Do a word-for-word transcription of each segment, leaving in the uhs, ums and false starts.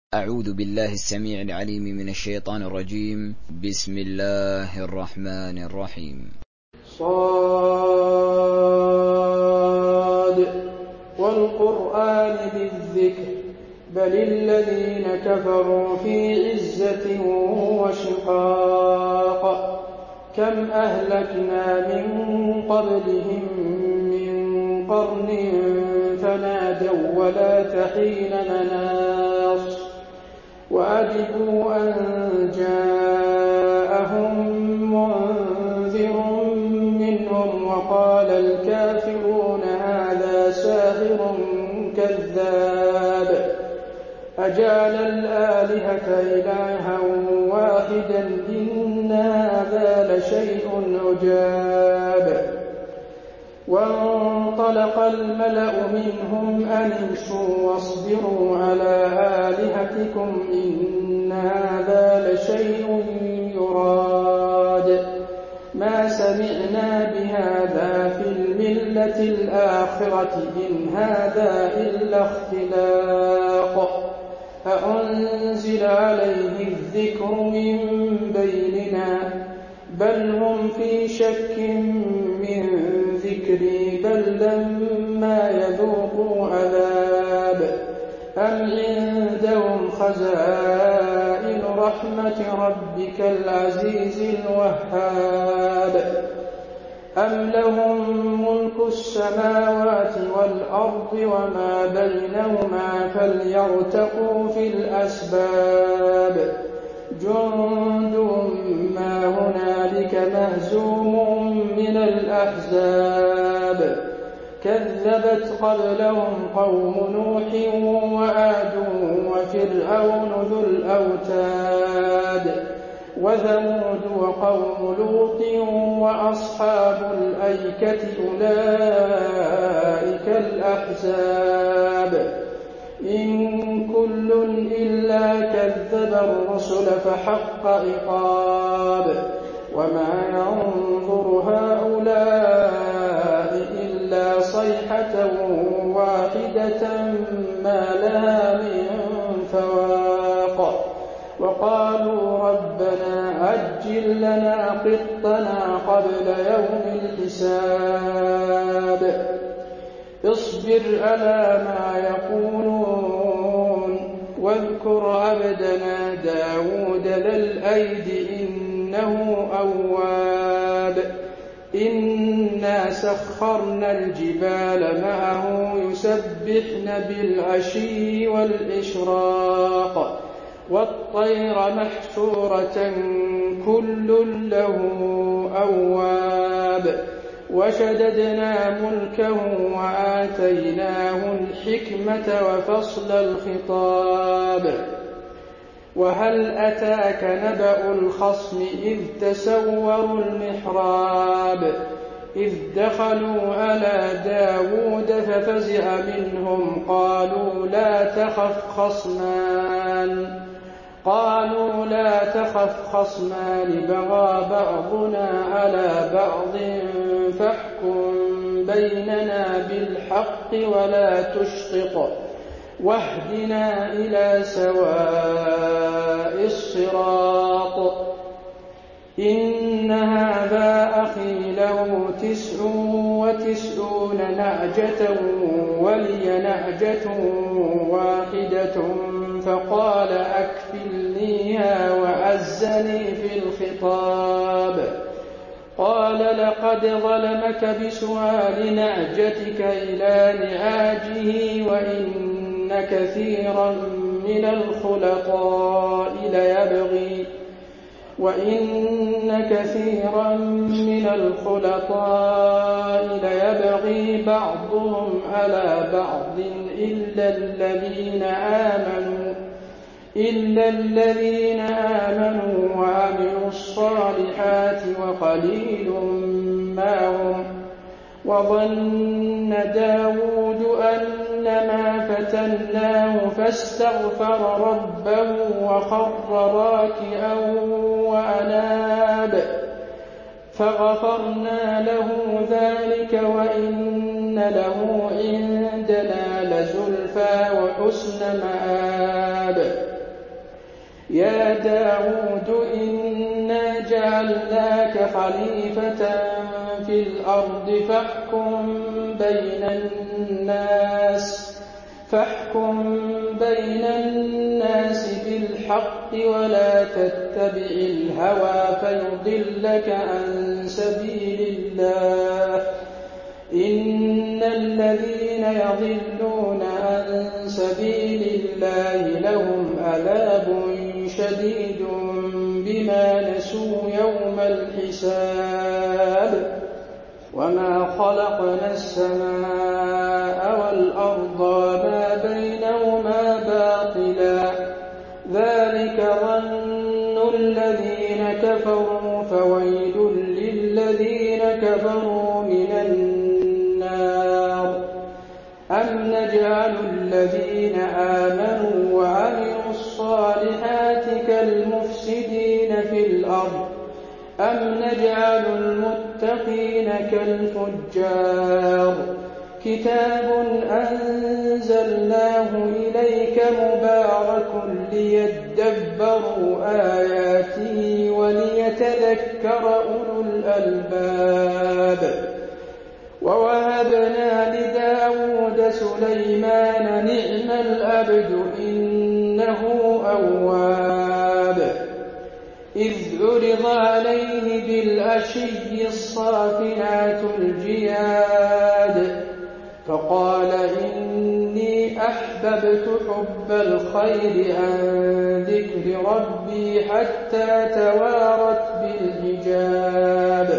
أعوذ بالله السميع العليم من الشيطان الرجيم. بسم الله الرحمن الرحيم. صاد والقرآن ذي الذكر بل الذين كفروا في عزة وشقاق كم أهلكنا من قبلهم من قرن فنادوا ولا تحين مناص وأجبوا أن جاءهم منذر منهم وقال الكافرون هذا ساحر كذاب أجعل الآلهة إلها واحدا إن هذا لشيء عجاب وانطلق الملأ منهم أن امشوا واصبروا على آلهتكم إن هذا لشيء يراد ما سمعنا بهذا في الملة الآخرة إن هذا إلا اختلاق أأنزل عليه الذكر من بيننا بل هم في شك من ذكري بل لما يذوقوا عذاب أم عندهم خزائن رحمة ربك العزيز الوهاب أم لهم ملك السماوات والأرض وما بينهما فليرتقوا في الأسباب جند ما هنالك مهزوم من الأحزاب كذبت قبلهم قوم نوح وعاد وفرعون ذو الأوتاد وثمود وقوم لوط وأصحاب الأيكة أولئك الأحزاب إن كل إلا كذب الرسل فحق عقاب وما ينظر هؤلاء إلا صيحة واحدة ما لها من فواق وقالوا ربنا عجل لنا قطنا قبل يوم الحساب اصبر على ما يقولون واذكر عبدنا داود ذا الأيد إنه أواب إنا سخرنا الجبال معه يسبحن بالعشي والإشراق والطير محشورة كل له أواب وشددنا ملكه وآتيناه الحكمة وفصل الخطاب وهل أتاك نبأ الخصم إذ تسوروا المحراب إذ دخلوا على داود ففزع منهم قالوا لا تخف خصمان قالوا لا تخف خصمان بغى بعضنا على بعض فاحكم بيننا بالحق ولا تشطط واهدنا إلى سواء الصراط إن هذا أخي له تسع وتسعون نعجة ولي نعجة واحدة فقال أكفلنيها وعزني في الخطاب قال لقد ظلمك بسؤال نعجتك إلى نعاجه وإن كثيرا من الخلطاء ليبغي وإن كثيرا من الخلطاء ليبغي بعضهم على بعض إلا الذين آمنوا إلا الذين آمنوا وعملوا الصالحات وقليل ما هم وظن داود أنما فتناه فاستغفر ربه وخر راكعا وأناب فغفرنا له ذلك وإن له عندنا لزلفى وحسن مآب يَا دَاوُودُ إِنَّا جَعَلْنَاكَ خَلِيفَةً فِي الْأَرْضِ فَاحْكُم بَيْنَ النَّاسِ فاحكم بين الناس بالحق ولا تتبع الهوى فيضلك عن سبيل الله إن الذين يضلون عن سبيل الله لهم عذاب شديد بما نسوا يوم الحساب وما خلقنا السماء والأرض وما بينهما باطلا ذلك ظن الذين كفروا فويل للذين كفروا من النار أم نجعل الذين آمنوا وعملوا الصالحات كالمفسدين في الأرض أم نجعل المتقين كالفجار كتاب أنزلناه إليك مبارك ليدبروا آياته وليتذكر أولو الألباب ووهبنا لداود سليمان نعم العبد إنه أواب إذ عرض عليه بالعشي الصافنات الجياد فقال إني أحببت حب الخير عن ذكر ربي حتى توارت بالحجاب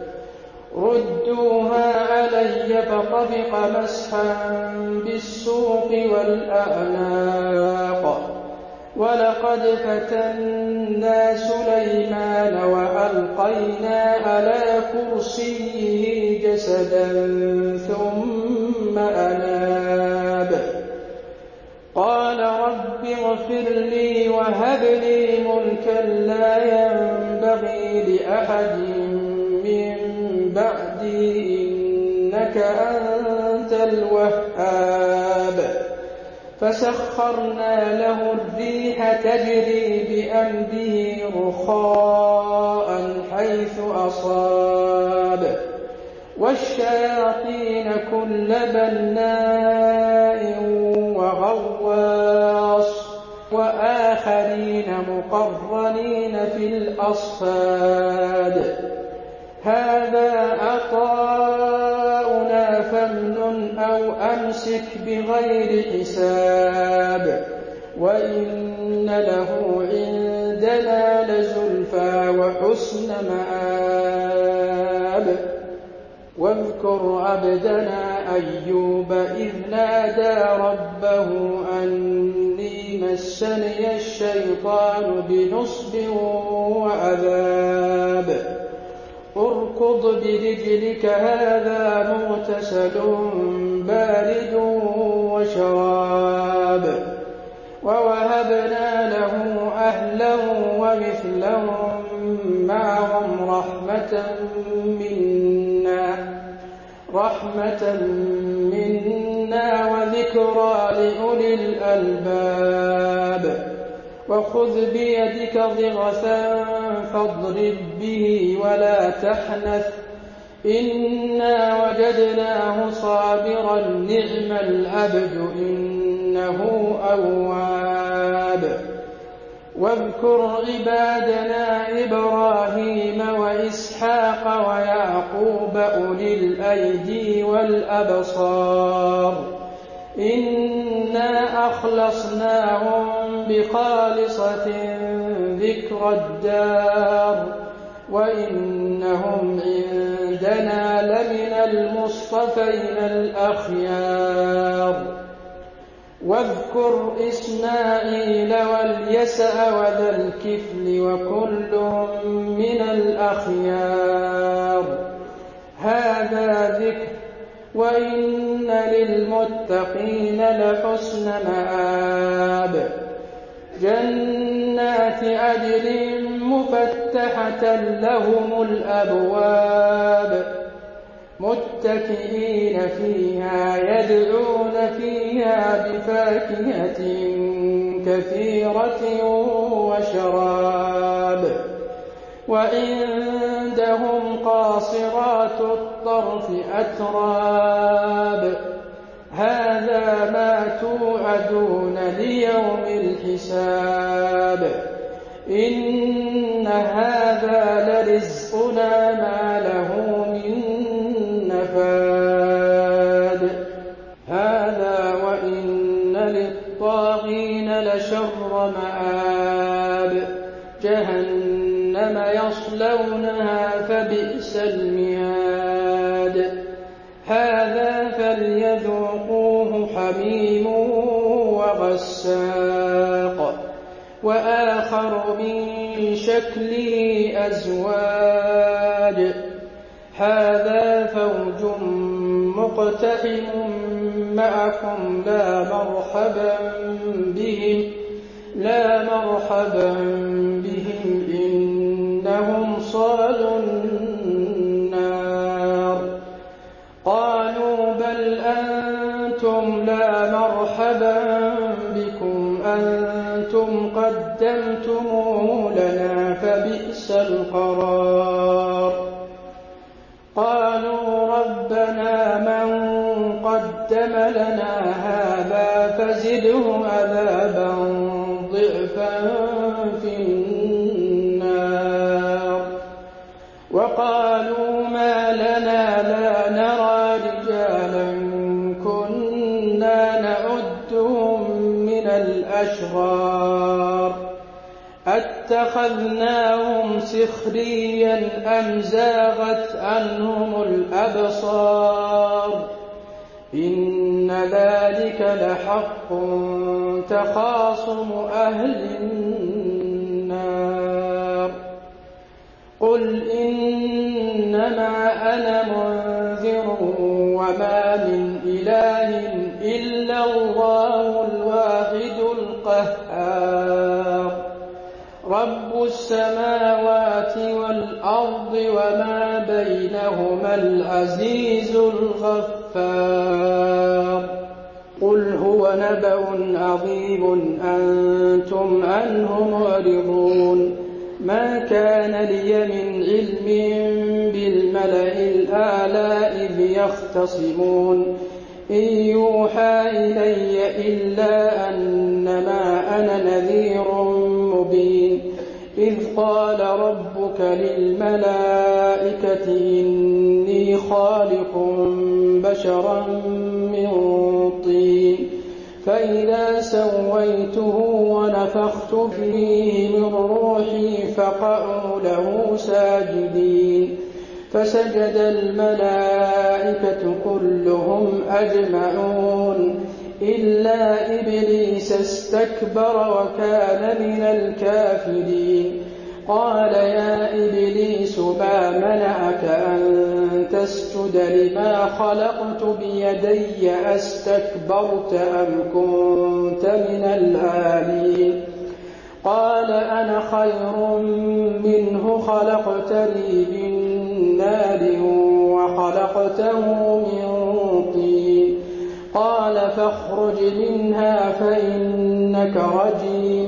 ردوها علي فطبق مسحا بالسوق والأعناق ولقد فتنا سليمان وألقينا على كرسيه جسدا ثم أناب قال رب اغفر لي وهب لي ملكا لا ينبغي لأحد من بعدي إنك أنت الوهاب فسخرنا له الريح تجري بأمره رخاء حيث أصاب والشياطين كل بناء وغواص وآخرين مقرنين في الأصفاد هذا عطاؤنا فامنن أو أمسك بغير حساب وإن له عندنا لزلفى وحسن مآب واذكر عبدنا أيوب إذ نادى ربه أني مسني الشيطان بنصب وعذاب اركض برجلك هذا مغتسل بارد وشراب ووهبنا له أهلا ومثلهم معهم رحمة منا رحمة منا وذكرى لأولي الألباب وخذ بيدك ضغثا فاضرب به ولا تحنث إنا وجدناه صابرا نعم العبد إنه أواب واذكر عبادنا إبراهيم وإسحاق ويعقوب أولي الأيدي والأبصار إنا أخلصناهم بخالصة ذكر الدار وإنهم عندنا لمن المصطفين الأخيار واذكر إسماعيل واليسع وذا الكفل وكل من الأخيار هذا ذكر وإن للمتقين لحسن مآب جنات عدن مفتحة لهم الأبواب متكئين فيها يدعون فيها بفاكهة كثيرة وشراب وعندهم قاصرات الطرف أتراب هذا ما توعدون ليوم الحساب إن هذا لرزقنا ما له من نفاد هذا وإن للطاغين لشر مآب جهنم يصلونها فبئس المهاد هذا فليذوقوه حميم وغساق وآخر من شكله أزواج هذا فوج مقتحم معكم لا مرحبا بهم لا مرحبا بهم إنهم صالوا النار قالوا بل أنتم لا مرحبا بكم أنتم قدمتموه لنا فبئس القرار قالوا ربنا من قدم لنا هذا فزده عذابا ضعفا في النار وقالوا ما لنا لا نرى رجالا كنا نعدهم من الأشرار أتخذناهم سخريا أم زاغت عنهم الأبصار إن ذلك لحق تخاصم أهل النار قل إنما أنا منذر وما من إله إلا الله الواحد القهار رب السماوات والأرض وما بينهما العزيز الغفار قل هو نبأ عظيم أنتم عنه معرضون ما كان لي من علم بالملأ الأعلى إذ يختصمون إن يوحى إلي إلا أنما أنا نذير مبين إذ قال ربك للملائكة إني خالق بشرا من طين فإذا سويته ونفخت فيه من روحي فقعوا له ساجدين فسجد الملائكة كلهم أجمعون إلا إبليس استكبر وكان من الكافرين قال يا إبليس ما منعك أن تسجد لما خلقت بيدي أستكبرت أم كنت من العالين قال أنا خير منه خلقتني من نار وخلقته من طين قال فاخرج منها فإنك رجيم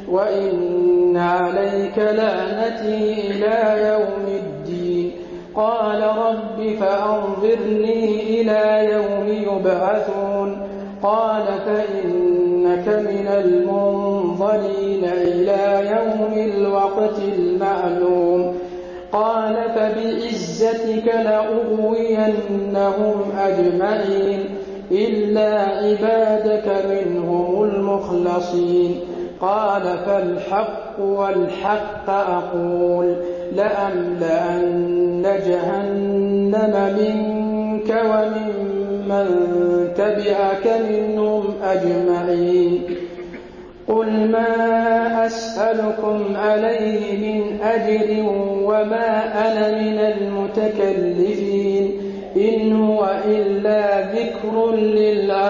وإن عليك لعنتي إلى يوم الدين قال رب فأنظرني إلى يوم يبعثون قال فإنك من المنظرين إلى يوم الوقت المعلوم قال فبعزتك لأغوينهم أجمعين إلا عبادك منهم المخلصين قال فالحق والحق أقول لأملأن جهنم منك ومن من تبعك منهم أجمعين قل ما أسألكم عليه من أجر وما أنا من المتكلفين إن هو إلا ذكر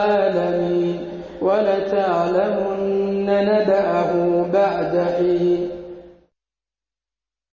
للعالمين ولتعلمن نبأه بعد حين